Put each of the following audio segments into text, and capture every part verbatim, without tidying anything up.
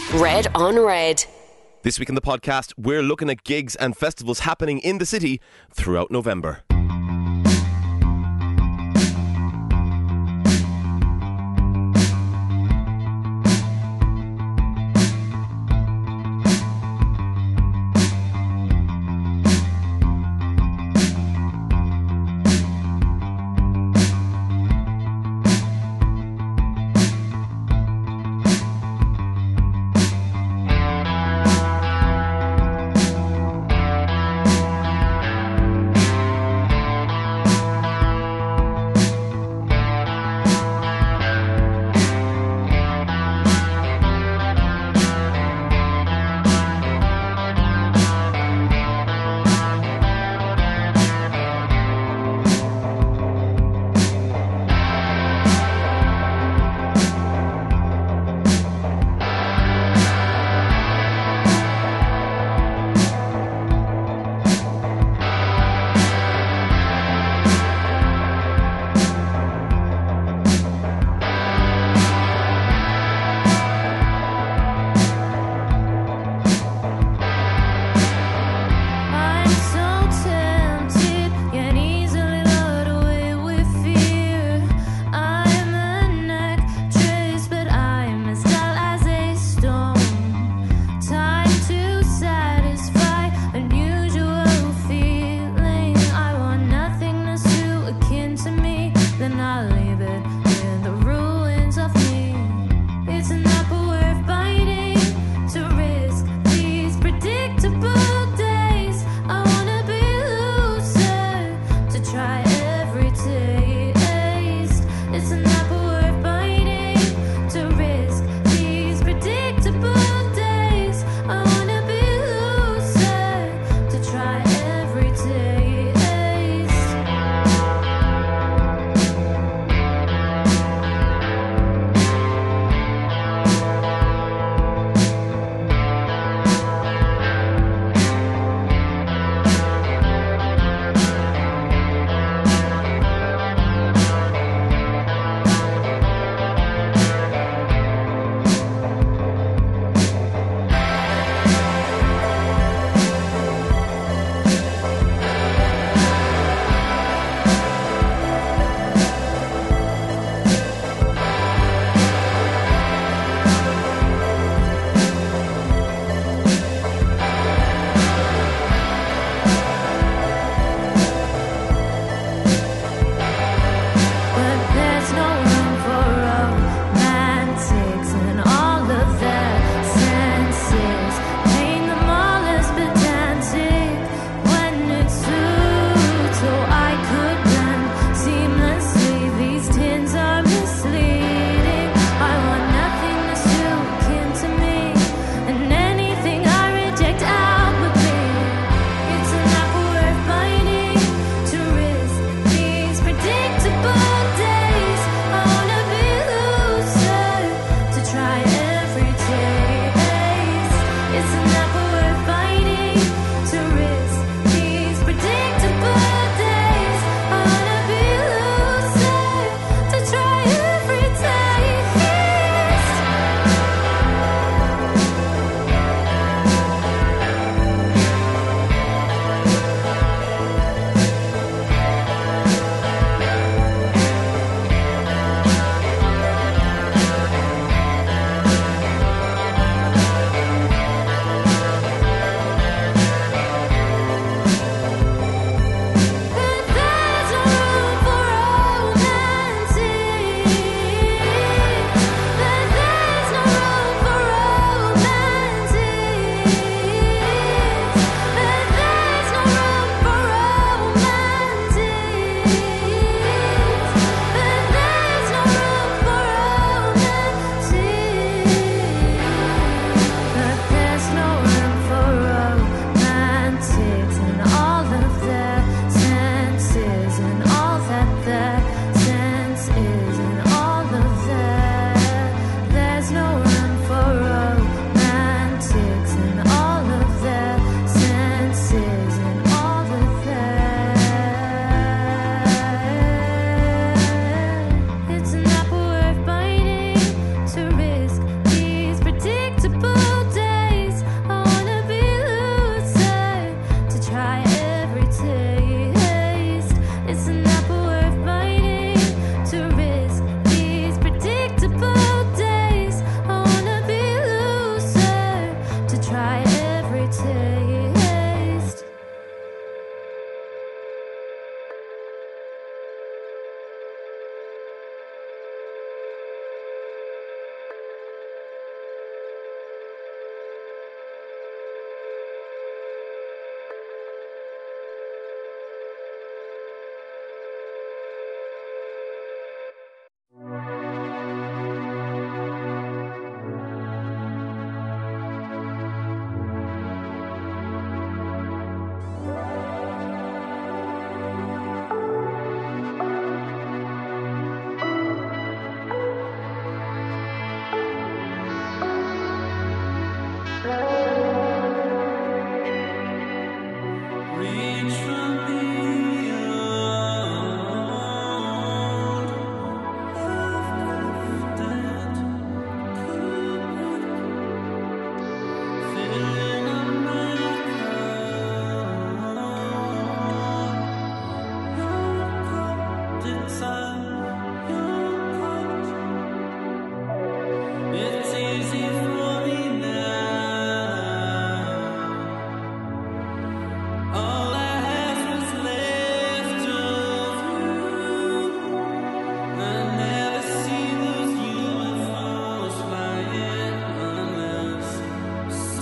Red on Red. This week in the podcast, we're looking at gigs and festivals happening in the city throughout November.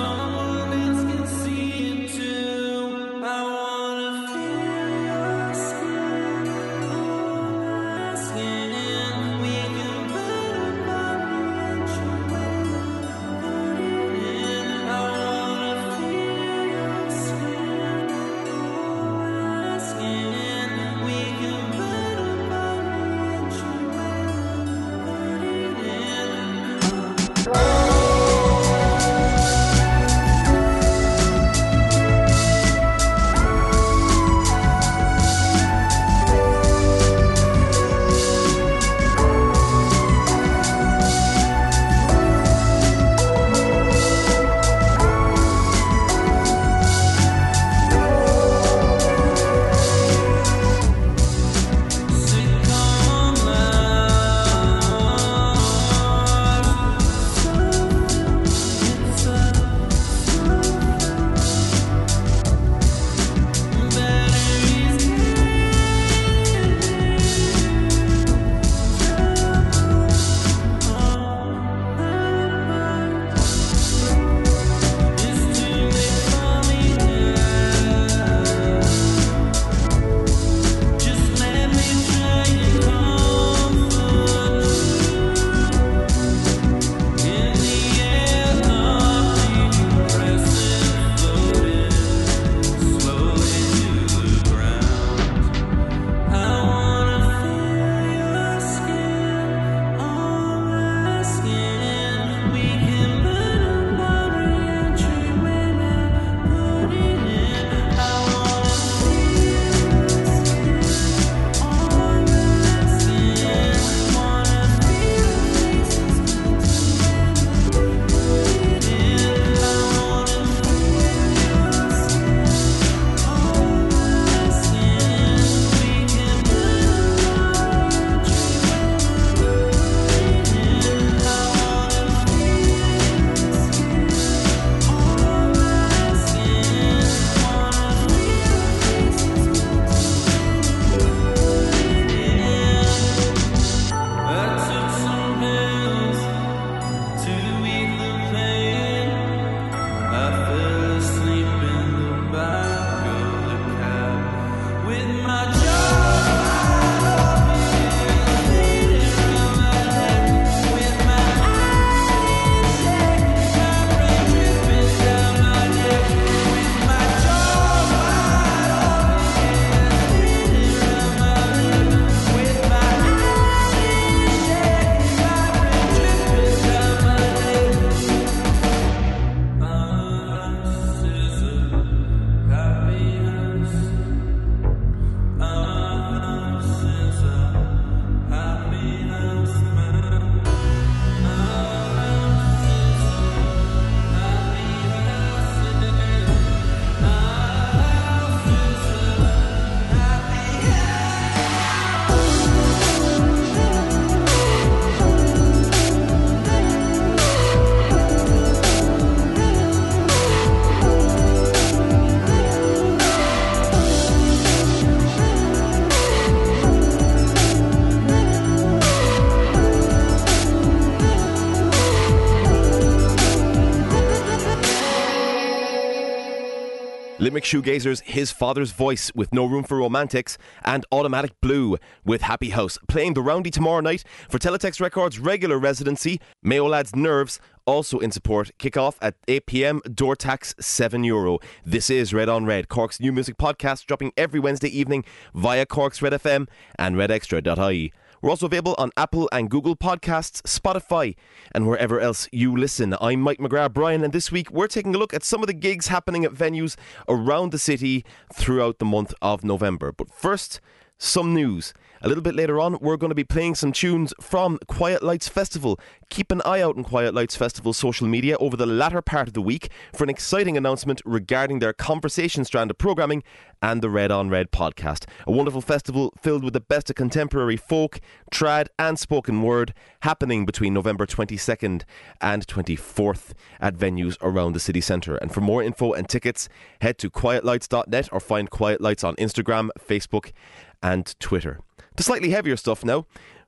Limerick Shoegazers, His Father's Voice with No Room for Romantics, and Automatic Blue with Happy House, playing the Roundy tomorrow night for Teletext Records' regular residency. Mayo Lads Nerves also in support. Kick-off at eight p.m, door tax seven euro. This is Red on Red, Cork's new music podcast, dropping every Wednesday evening via Cork's Red F M and red extra dot I E. We're also available on Apple and Google Podcasts, Spotify, and wherever else you listen. I'm Mike McGrath Bryan, and this week we're taking a look at some of the gigs happening at venues around the city throughout the month of November. But first, some news. A little bit later on, we're going to be playing some tunes from Quiet Lights Festival. Keep an eye out on Quiet Lights Festival social media over the latter part of the week for an exciting announcement regarding their Conversation strand of programming and the Red on Red podcast. A wonderful festival filled with the best of contemporary folk, trad and spoken word, happening between November twenty-second and twenty-fourth at venues around the city centre. And for more info and tickets, head to quiet lights dot net or find Quiet Lights on Instagram, Facebook and Twitter. To slightly heavier stuff now.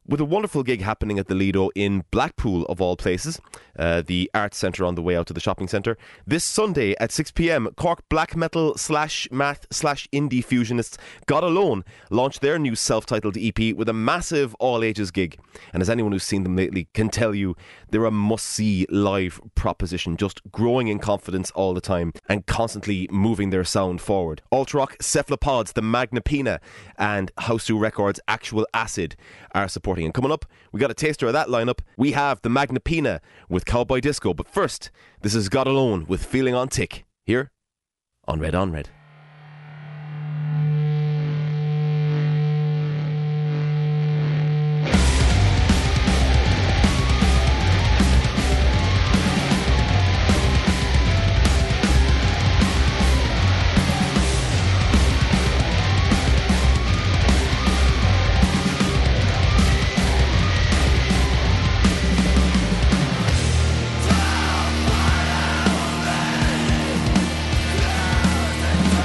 with a wonderful gig happening at the Lido in Blackpool, of all places, uh, the arts centre on the way out to the shopping centre. This Sunday at six p.m, Cork black metal slash math slash indie fusionists God Alone launched their new self-titled E P with a massive all-ages gig. And as anyone who's seen them lately can tell you, they're a must-see live proposition, just growing in confidence all the time and constantly moving their sound forward. Alt-rock Cephalopods, the Magna Pina, and House two Records' Actual Acid are supporting. And coming up, we got a taster of that lineup. We have the Magna Pina with Cowboy Disco. But first, this is God Alone with Feeling on Tick, here on Red on Red. Close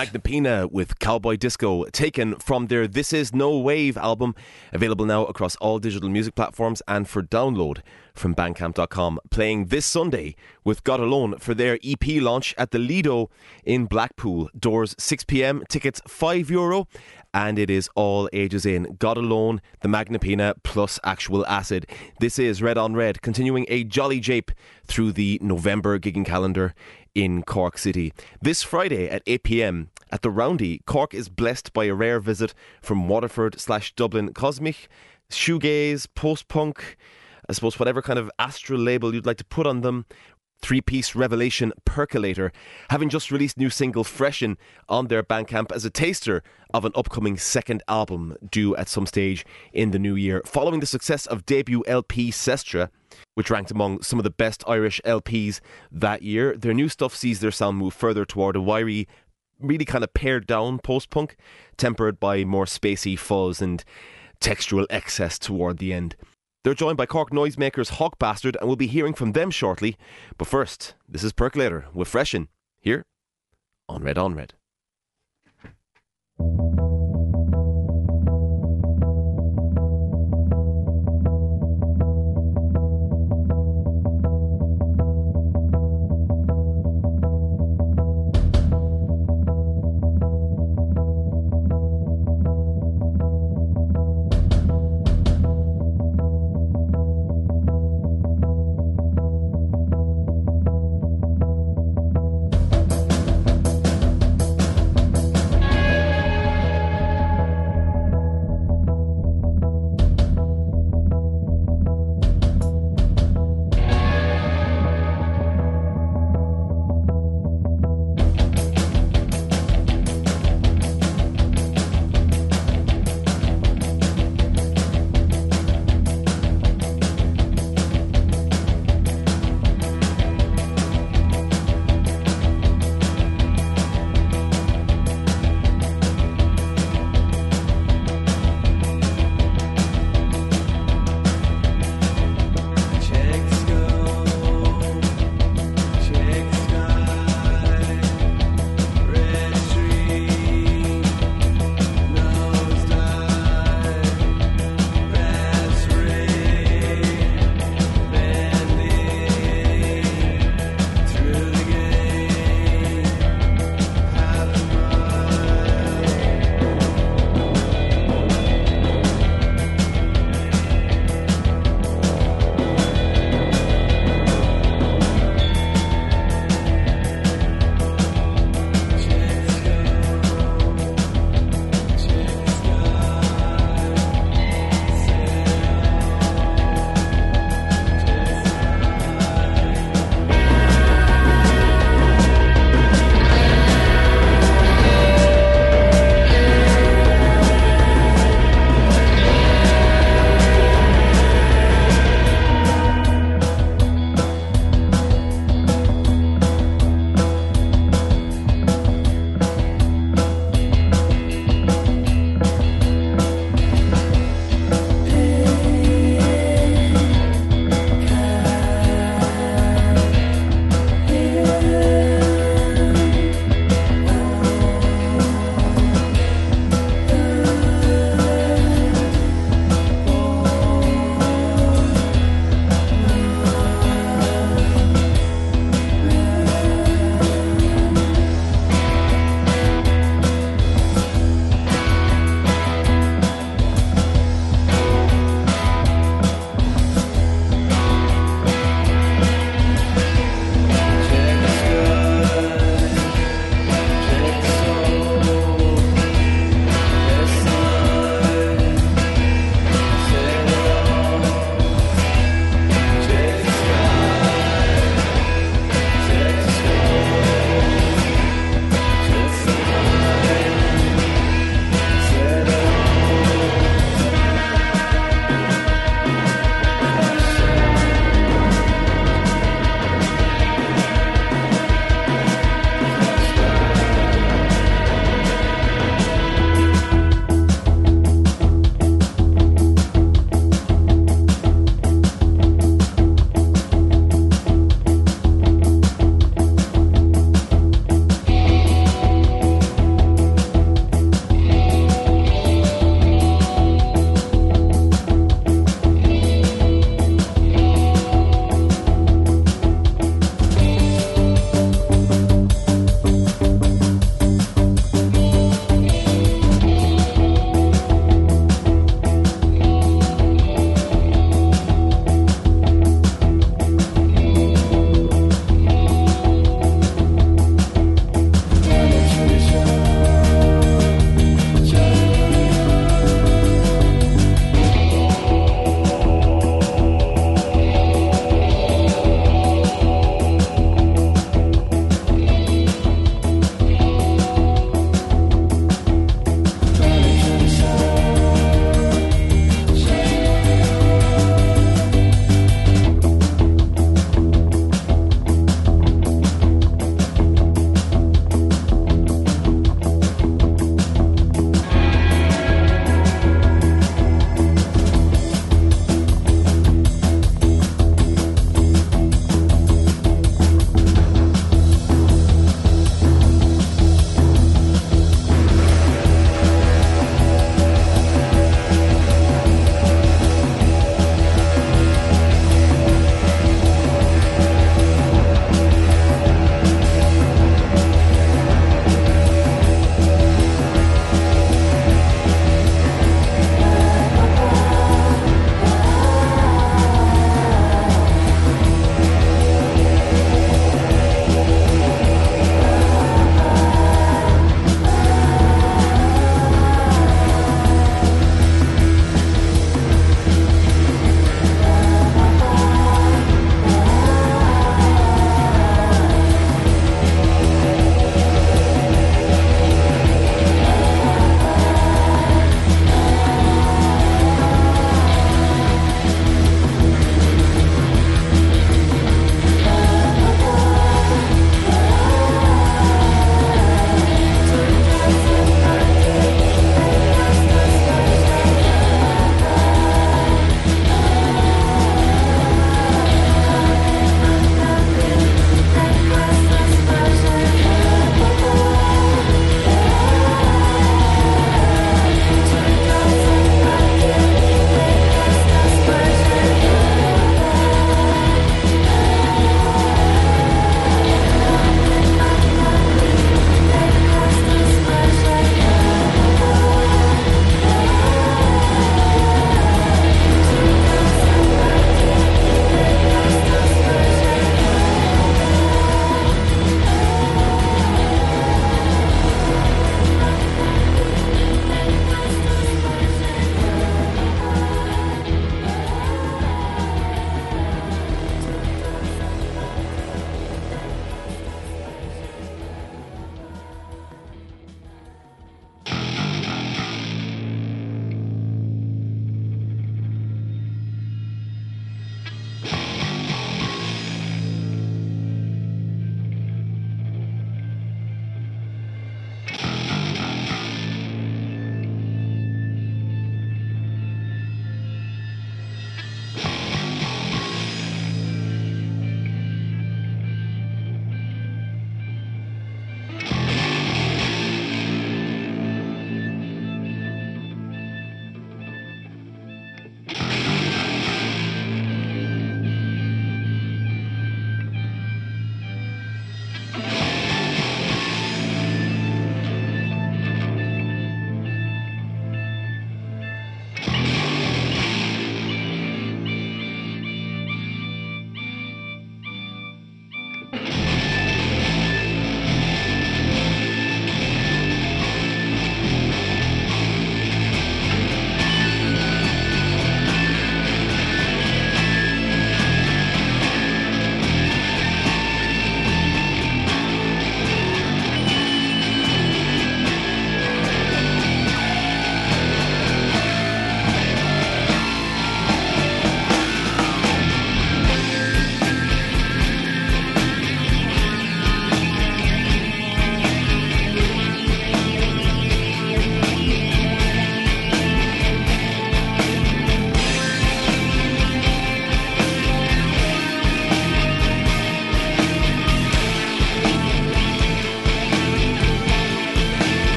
Magnapina with Cowboy Disco, taken from their This Is No Wave album, available now across all digital music platforms and for download from bandcamp dot com. Playing this Sunday with God Alone for their E P launch at the Lido in Blackpool. Doors six p.m, tickets five euro, and it is all ages in. God Alone, the Magnapina plus Actual Acid. This is Red on Red, continuing a jolly jape through the November gigging calendar in Cork City. This Friday at eight p.m. at the Roundy, Cork is blessed by a rare visit from Waterford slash Dublin Cosmic, shoegaze, post-punk, I suppose whatever kind of astral label you'd like to put on them. Three-piece Revelation Percolator, having just released new single Freshen on their Bandcamp as a taster of an upcoming second album due at some stage in the new year. Following the success of debut L P Sestra, which ranked among some of the best Irish L Ps that year, their new stuff sees their sound move further toward a wiry, really kind of pared down post-punk, tempered by more spacey fuzz and textural excess toward the end. They're joined by Cork noisemakers Hawk Bastard, and we'll be hearing from them shortly. But first, this is Percolator with Freshen, here on Red on Red.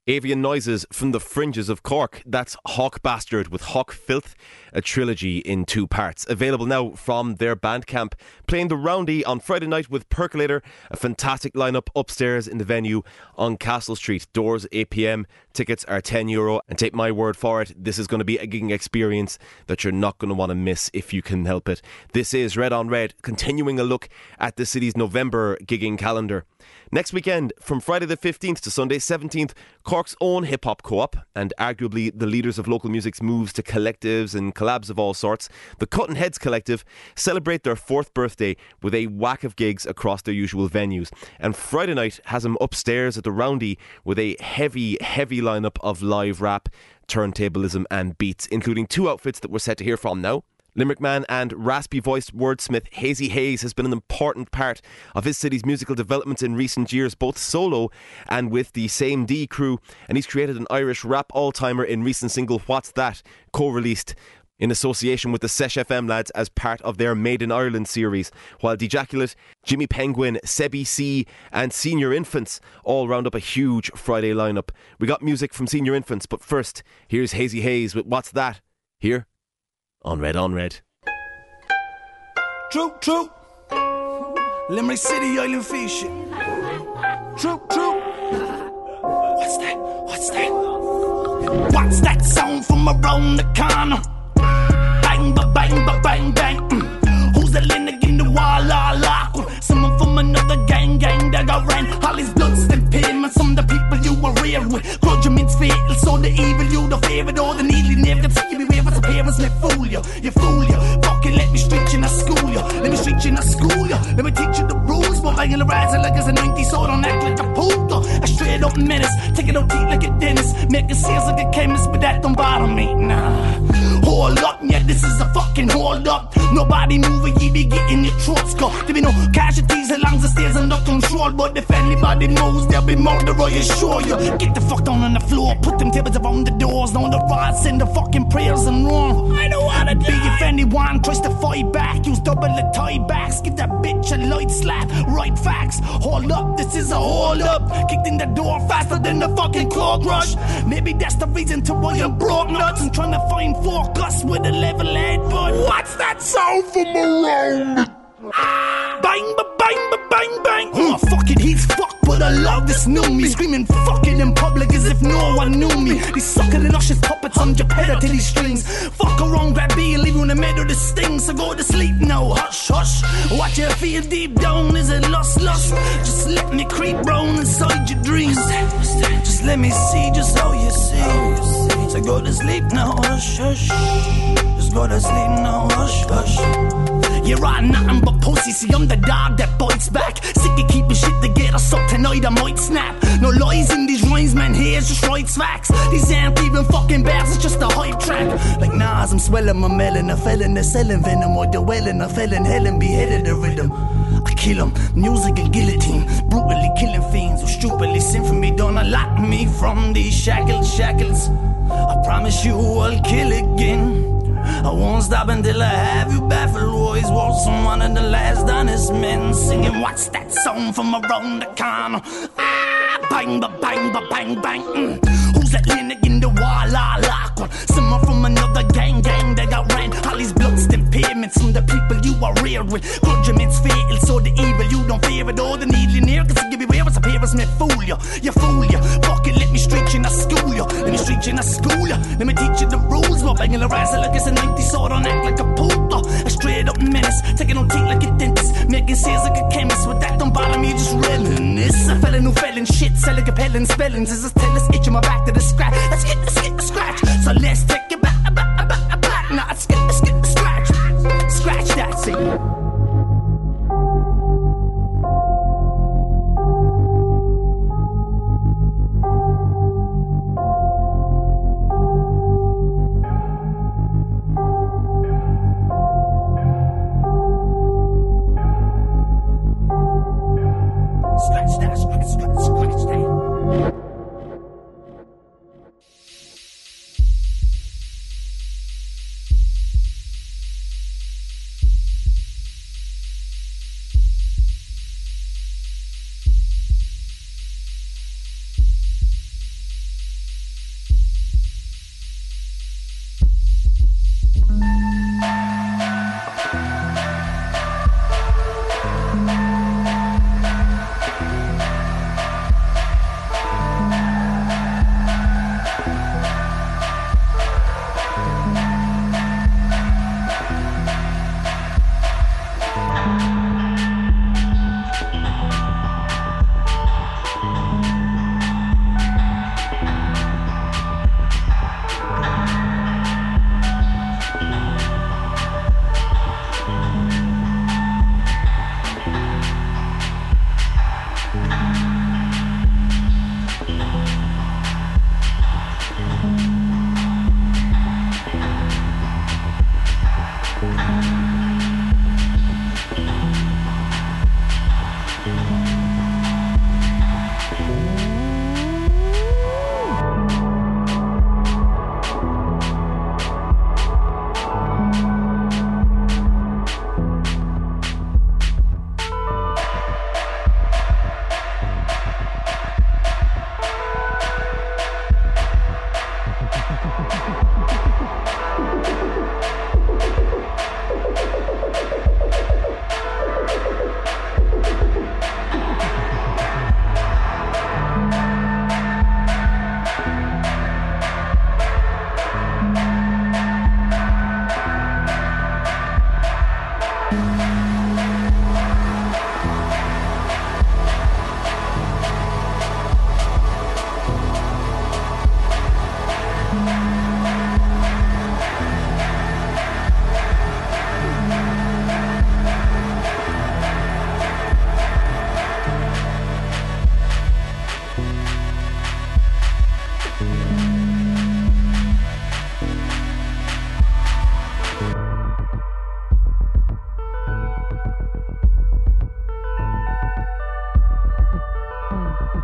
Avian Noises from the Fringes of Cork. That's Hawk Bastard with Hawk Filth, a trilogy in two parts. Available now from their Bandcamp. Playing the Roundy on Friday night with Percolator, a fantastic lineup upstairs in the venue on Castle Street. Doors eight p.m. Tickets are ten euro. And take my word for it, this is going to be a gigging experience that you're not going to want to miss if you can help it. This is Red on Red, continuing a look at the city's November gigging calendar. Next weekend, from Friday the fifteenth to Sunday seventeenth, Cork's own hip-hop co-op, and arguably the leaders of local music's moves to collectives and collabs of all sorts, the Cutting Heads Collective, celebrate their fourth birthday with a whack of gigs across their usual venues. And Friday night has them upstairs at the Roundy with a heavy, heavy lineup of live rap, turntablism and beats, including two outfits that we're set to hear from now. Limerick man and raspy-voiced wordsmith Hazy Hayes has been an important part of his city's musical developments in recent years, both solo and with the Same D crew, and he's created an Irish rap all-timer in recent single What's That, co-released in association with the Sesh F M lads as part of their Made in Ireland series, while Dejaculate, Jimmy Penguin, Sebi C and Senior Infants all round up a huge Friday lineup. We got music from Senior Infants, but first, here's Hazy Hayes with What's That, here on Red on Red. True, true. Limerick City, Island Fish. True, true. What's that? What's that? What's that sound from around the corner? Bang, ba, bang, ba, bang, bang. Mm. Who's the Linux in the wall, la, la? Someone from another gang, gang that got ran. All his bloods and payments from the people you were reared with. Grudge means fatal, so the evil you the favorite. All the needly never can see you be wavers. Parents may fool you, you fool you. Fucking let me street you, not school you. Let me street you, not school you. Let me teach you the rules. But I'm gonna rise like it's a nineties, so don't act like a puto. A straight up menace, taking no teeth like a dentist, making sales like a chemist, but that don't bother me, nah. Hold up, yeah, this is a fucking hold up. Nobody moving, you be getting your throats cut. There be no casualties along the stairs under control, but if anybody moves, there'll be murder, I assure you. Get the fuck down on the floor, put them tables around the doors, down the rods, send the fucking prayers and run. I don't wanna be if anyone tries to fight back. Use double the tie backs, give that bitch a light slap. Right facts, hold up, this is a hold up. Kicked in the door faster than the fucking clock rush. Maybe that's the reason to why I'm broke nuts and trying to find focus with a level head. But what's that sound from around? Ah, bang, ba, bang, ba, bang, bang. Oh, fuck it, he's fucked, but I love this new me. Screaming fucking in public as if no one knew me. These sucking and luscious puppets on Geppetto to these strings. Fuck around, grab B and leave you in the middle of the sting. So go to sleep now, hush, hush. What you feel deep down, is it lust, lust? Just let me creep round inside your dreams. Just let me see just how you see. So go to sleep now, hush, hush. Just go to sleep now, hush, hush. You're on nothing but pussy, see I'm the dog that bites back. Sick of keeping shit together, so tonight I might snap. No lies in these rhymes, man, here's just right facts. These aren't even fucking bars, it's just a hype track. Like Nas, I'm swelling my melon, I fell in the selling venom. Or the welling, I fell in hell and beheaded the rhythm. I kill 'em, music and guillotine. Brutally killing fiends who stupidly sin for me. Don't unlock me from these shackles, shackles. I promise you I'll kill again. I won't stop until I have you baffled. Always was one of the last honest men singing. What's that sound from around the corner? Ah, bang, ba, bang, ba, bang, bang. Mm. Who's that Linux in the wall? La, lock one. Someone from another gang, gang that got ran. All these bloods and payments from the people you are reared with. Grudgements fatal, so the evil you don't fear it. All the needly near, cause you give me where it's a parents may fool you. You fool you. Fuck it, let me street you, not school you. Let me street you, not school you. Let me teach you the rules. While banging the rise like it's a nineties, so don't act like a puto. A straight up menace, taking no teeth like a dentist, making sales like a chemist. But that don't bother me, just reminisce. A felon who fell in shit, selling compelling spellings. Is this tell us itching my back to the scratch? Let's get, let's get the scratch. So let's take it back, back, back, back. Now let's get, let's get the scratch. Scratch that, see. Scratch that, scratch, scratch, scratch that.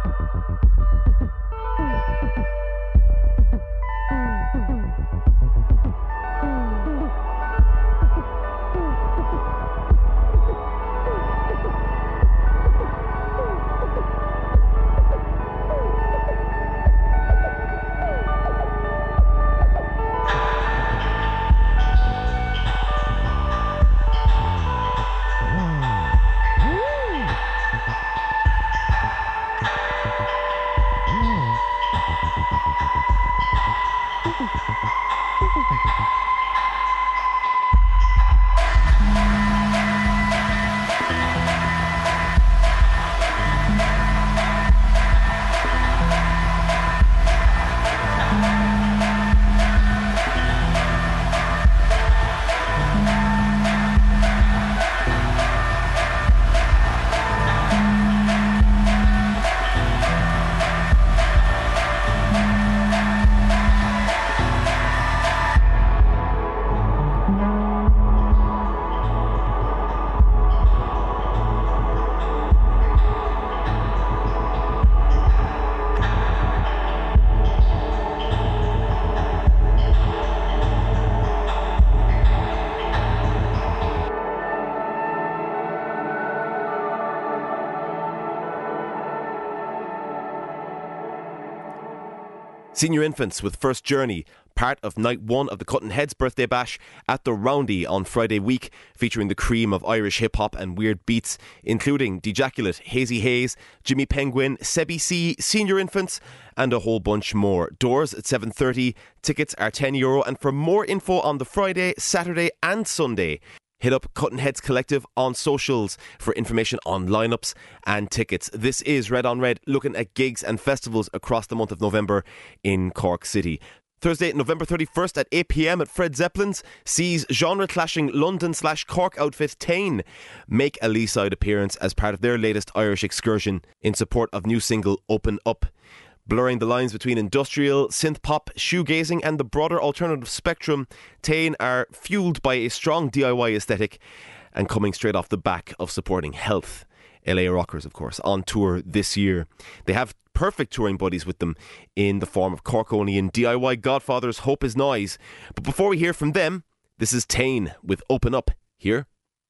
Senior Infants with First Journey, part of night one of the Cutting Heads birthday bash at the Roundy on Friday week, featuring the cream of Irish hip-hop and weird beats, including Dejaculate, Hazy Haze, Jimmy Penguin, Sebi C, Senior Infants, and a whole bunch more. Doors at seven thirty, tickets are ten euro, and for more info on the Friday, Saturday and Sunday, hit up Cutting Heads Collective on socials for information on lineups and tickets. This is Red on Red, looking at gigs and festivals across the month of November in Cork City. Thursday, November thirty-first at eight p m at Fred Zeppelin's sees genre-clashing London slash Cork outfit Tane make a Leeside appearance as part of their latest Irish excursion in support of new single Open Up. Blurring the lines between industrial, synth-pop, shoegazing and the broader alternative spectrum, Tane are fueled by a strong D I Y aesthetic and coming straight off the back of supporting Health, L A Rockers, of course, on tour this year. They have perfect touring buddies with them in the form of Corkonian D I Y godfathers Hope Is Noise. But before we hear from them, this is Tane with Open Up here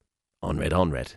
on Red on Red.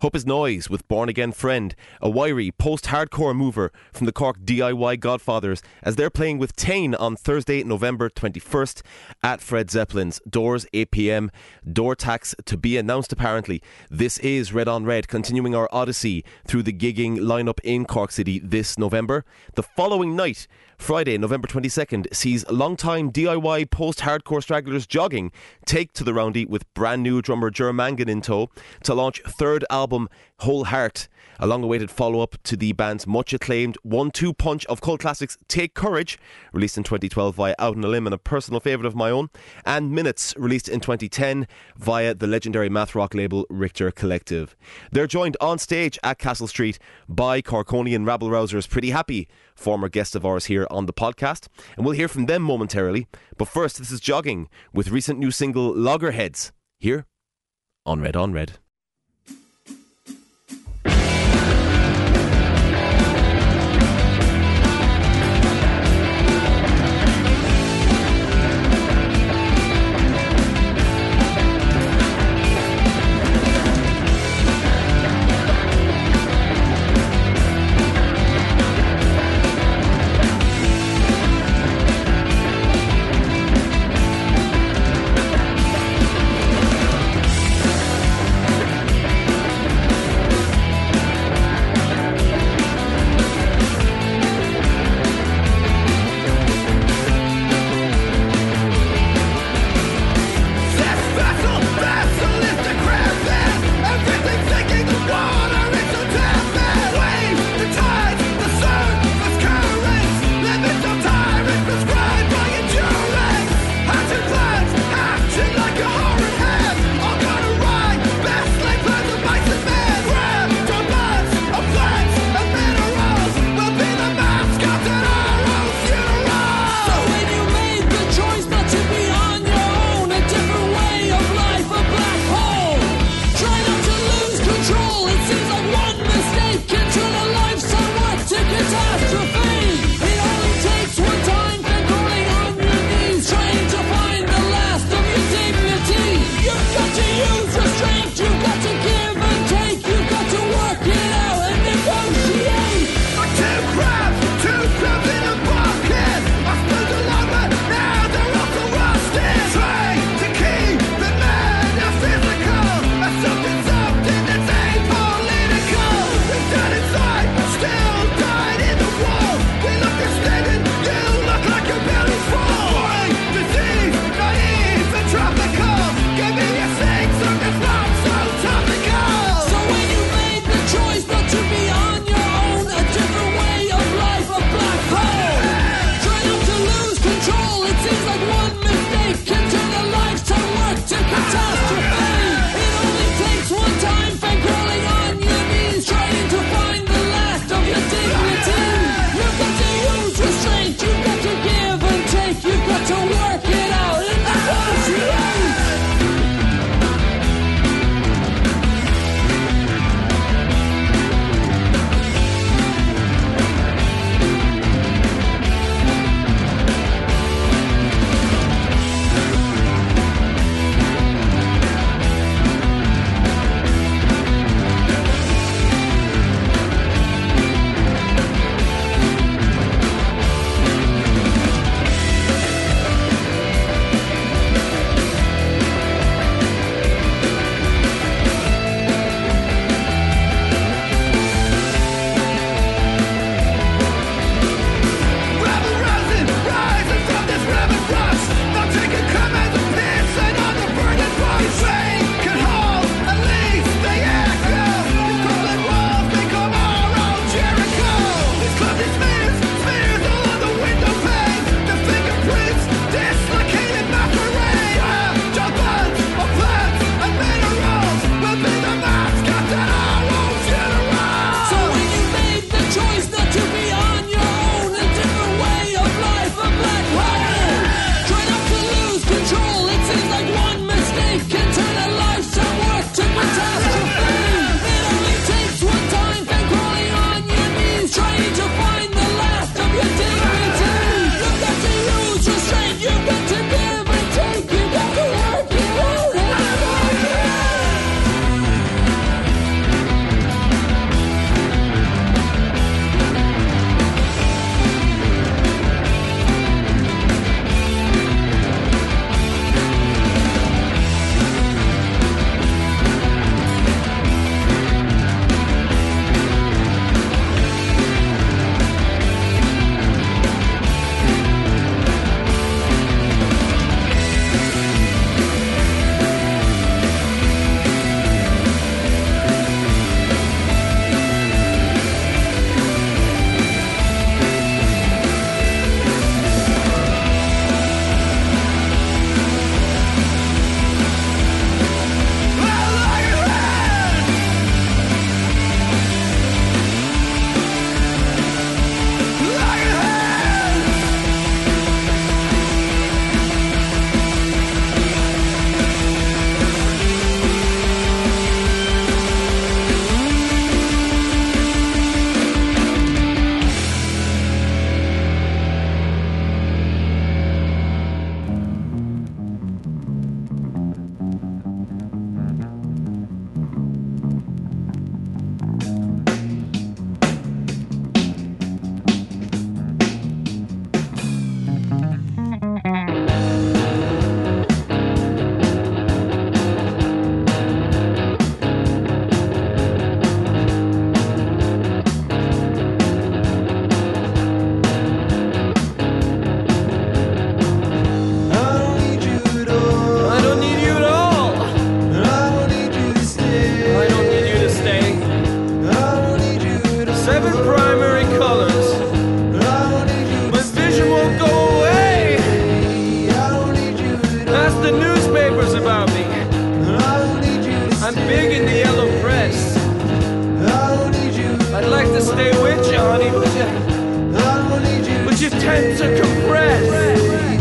Hope is Noise with Born Again Friend, a wiry post-hardcore mover from the Cork D I Y Godfathers, as they're playing with Tain on Thursday, November twenty-first at Fred Zeppelin's. Doors eight p.m. Door tax to be announced apparently. This is Red on Red, continuing our odyssey through the gigging lineup in Cork City this November. The following night, Friday, November twenty-second, sees long-time D I Y post-hardcore stragglers Jogging take to the roundy with brand new drummer Ger Mangan in tow to launch third album Whole Heart, a long-awaited follow-up to the band's much-acclaimed one two punch of cult classics Take Courage, released in twenty twelve via Out on a Limb and a personal favourite of my own, and Minutes, released in twenty ten via the legendary math rock label Richter Collective. They're joined on stage at Castle Street by Corkonian rabble-rousers Pretty Happy, former guest of ours here on the podcast, and we'll hear from them momentarily. But first, this is Jogging with recent new single Loggerheads, here on Red on Red. you tend to compress.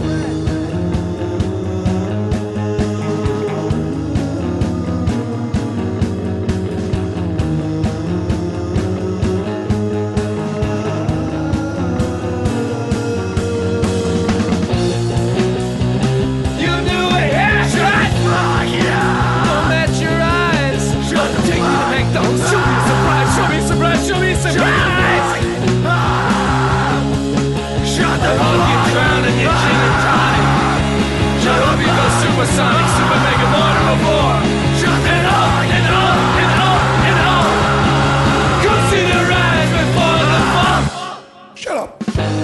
Supersonic, super mega modern before. And on, and on, and on, and on. Come see the rise before the fall. Shut up.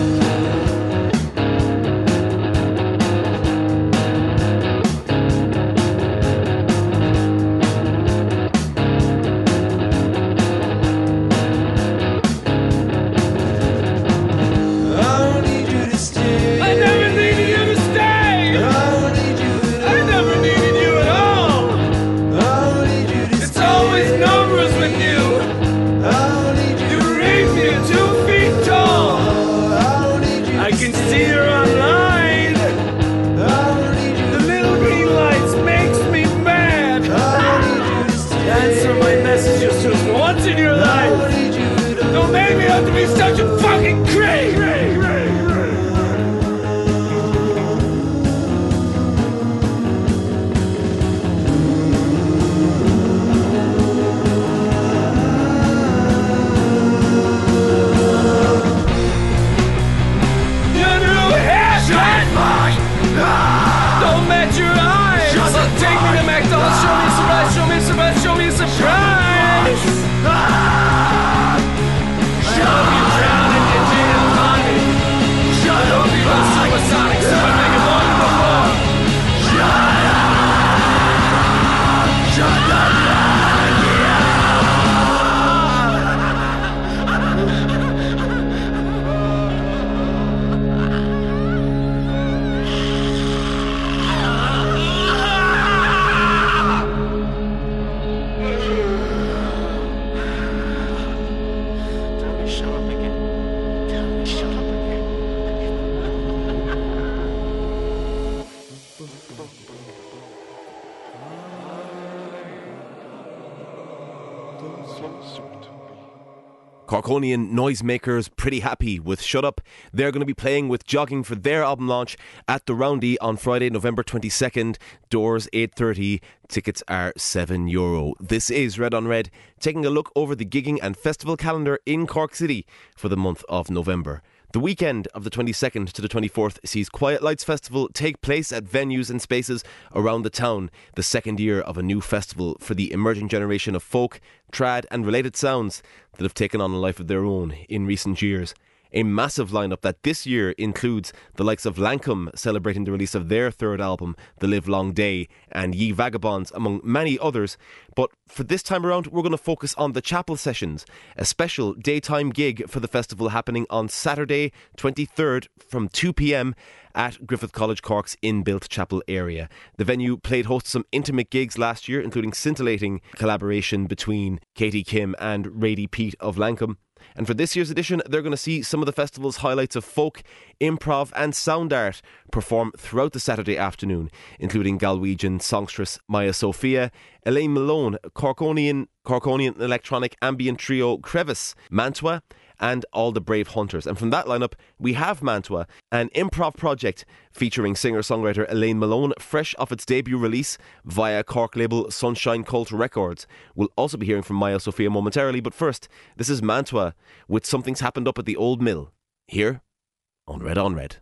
Corkonian noisemakers pretty happy with Shut Up. They're going to be playing with Jogging for their album launch at the Roundy on Friday, November twenty-second. Doors eight thirty. Tickets are seven euro. This is Red on Red, taking a look over the gigging and festival calendar in Cork City for the month of November. The weekend of the twenty-second to the twenty-fourth sees Quiet Lights Festival take place at venues and spaces around the town, the second year of a new festival for the emerging generation of folk, trad and related sounds that have taken on a life of their own in recent years. A massive lineup that this year includes the likes of Lankum celebrating the release of their third album, The Live Long Day, and Ye Vagabonds, among many others. But for this time around, we're going to focus on the Chapel Sessions, a special daytime gig for the festival happening on Saturday, twenty-third from two p.m. at Griffith College Cork's inbuilt chapel area. The venue played host to some intimate gigs last year, including scintillating collaboration between Katie Kim and Rady Pete of Lankum. And for this year's edition, they're going to see some of the festival's highlights of folk, improv and sound art perform throughout the Saturday afternoon, including Galwegian songstress Maya Sophia, Elaine Malone, Corkonian, Corkonian electronic ambient trio Crevice, Mantua, and All the Brave Hunters. And from that lineup, we have Mantua, an improv project featuring singer-songwriter Elaine Malone, fresh off its debut release via Cork label Sunshine Cult Records. We'll also be hearing from Maya Sophia momentarily, but first, this is Mantua with Something's Happened Up at the Old Mill, here on Red on Red.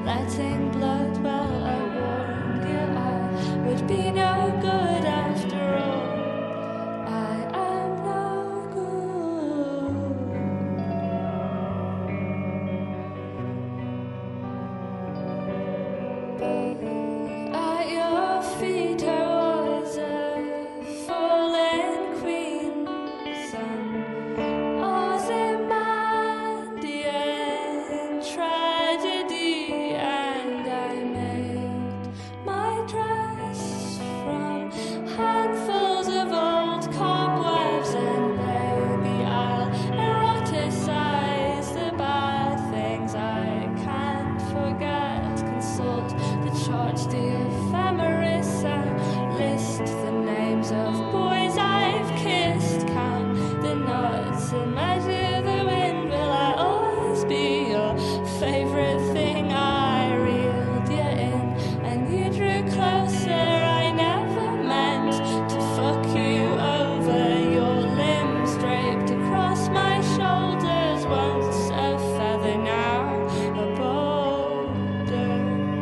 letting blood, well, I warned you I would be no good after all. I am no good. But at your feet I was a fallen queen, some Ozymandian tragedy, and I made my dress from handfuls of old cobwebs, and maybe I'll eroticize the bad things I can't forget. Consult the charts, the ephemeris, and list the names of boys I've kissed. Count the knots and measure the wind. Will I always be your favorite thing? I reeled you in and you drew closer. I never meant to fuck you over. Your limbs draped across my shoulders, once a feather, now a boulder.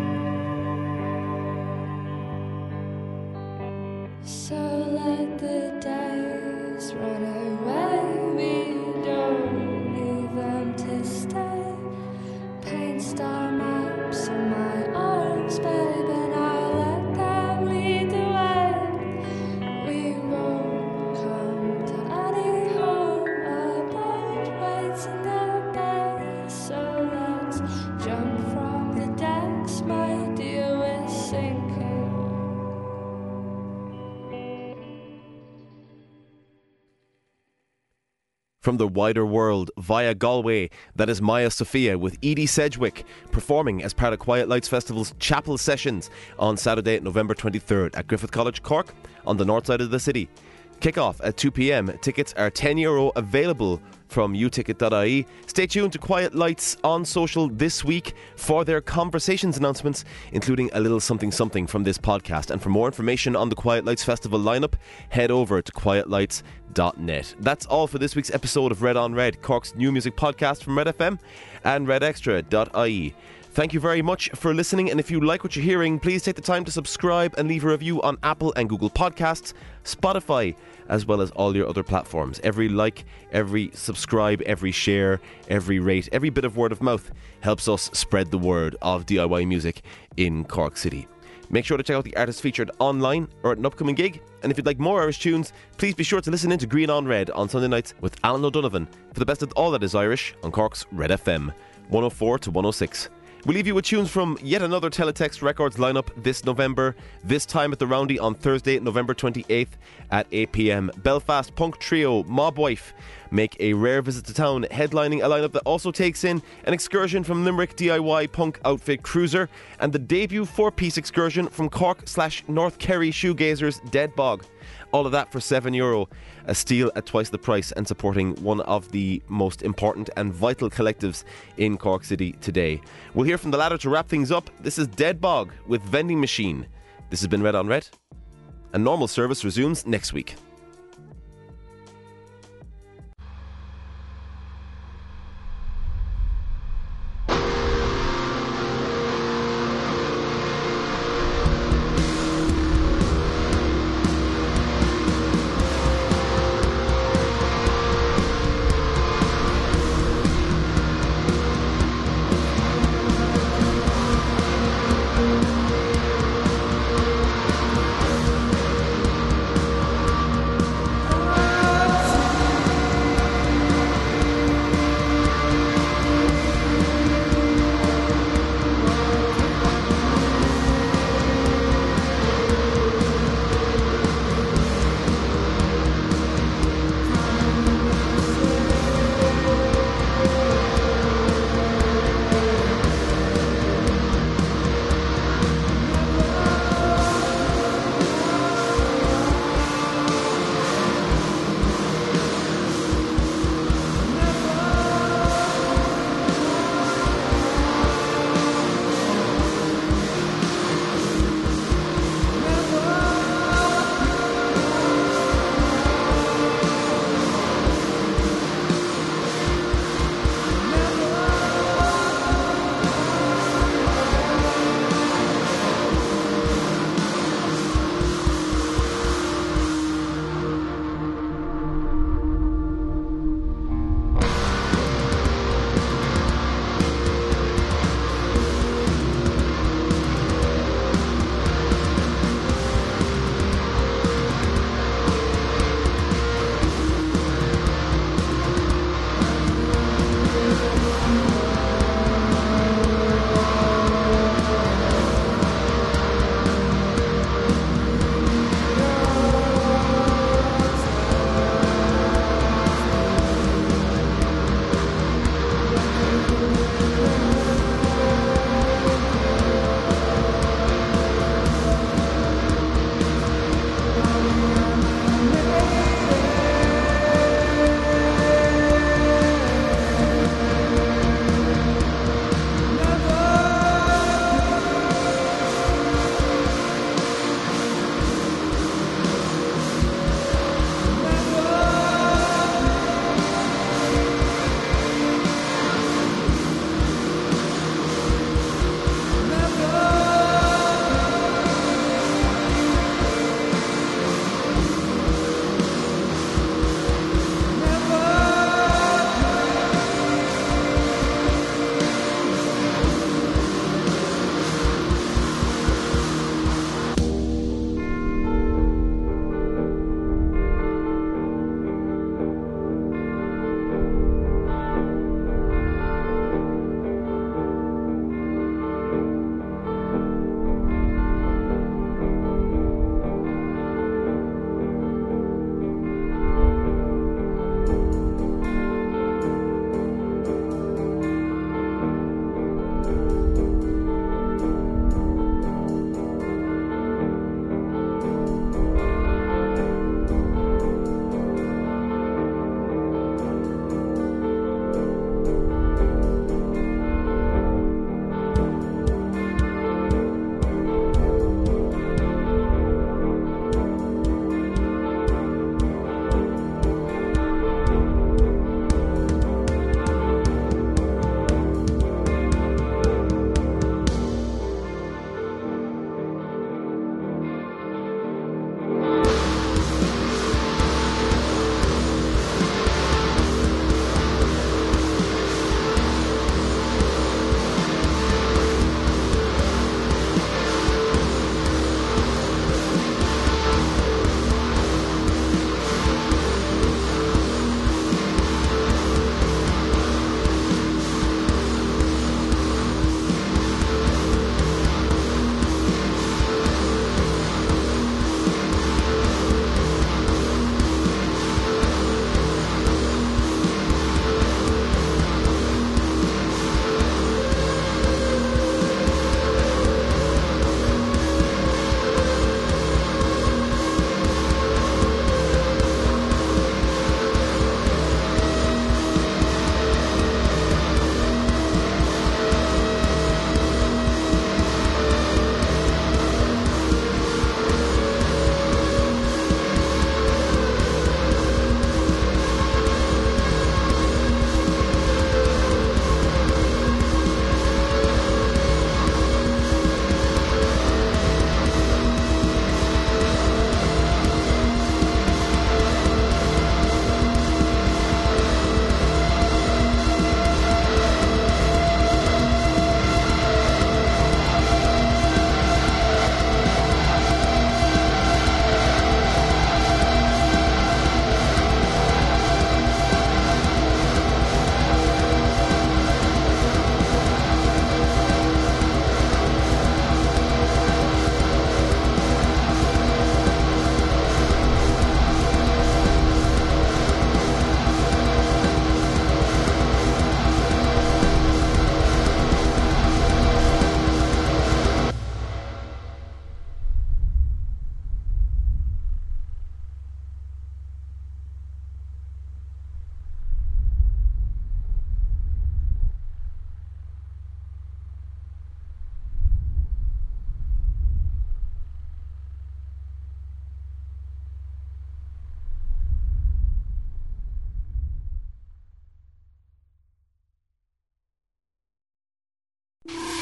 So let the days run away, we don't need them to stay. Paint star maps on my arms, babe, and I'll let them lead the way. We won't come to any harm, a boat waits in the bay. So let's jump from the decks, my dear, we're sinking. From the wider world via Galway, that is Maya Sophia with Edie Sedgwick performing as part of Quiet Lights Festival's Chapel Sessions on Saturday, November twenty-third at Griffith College, Cork, on the north side of the city. Kick-off at two p.m. Tickets are ten euro, available from u ticket dot I E. Stay tuned to Quiet Lights on social this week for their conversations announcements, including a little something something from this podcast. And for more information on the Quiet Lights Festival lineup, head over to quiet lights dot net. That's all for this week's episode of Red on Red, Cork's new music podcast from Red F M and red extra dot I E. Thank you very much for listening, and if you like what you're hearing, please take the time to subscribe and leave a review on Apple and Google Podcasts, Spotify, as well as all your other platforms. Every like, every subscribe, every share, every rate, every bit of word of mouth helps us spread the word of D I Y music in Cork City. Make sure to check out the artists featured online or at an upcoming gig. And if you'd like more Irish tunes, please be sure to listen in to Green on Red on Sunday nights with Alan O'Donovan for the best of all that is Irish on Cork's Red F M, one oh four to one oh six. We'll leave you with tunes from yet another Teletext Records lineup this November, this time at the Roundy on Thursday, November twenty-eighth at eight p.m. Belfast punk trio Mob Wife make a rare visit to town, headlining a lineup that also takes in an excursion from Limerick D I Y punk outfit Cruiser and the debut four-piece excursion from Cork slash North Kerry shoegazers Dead Bog. All of that for seven euro, a steal at twice the price, and supporting one of the most important and vital collectives in Cork City today. We'll hear from the latter to wrap things up. This is Dead Bog with Vending Machine. This has been Red on Red, and normal service resumes next week.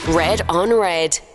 Red on Red.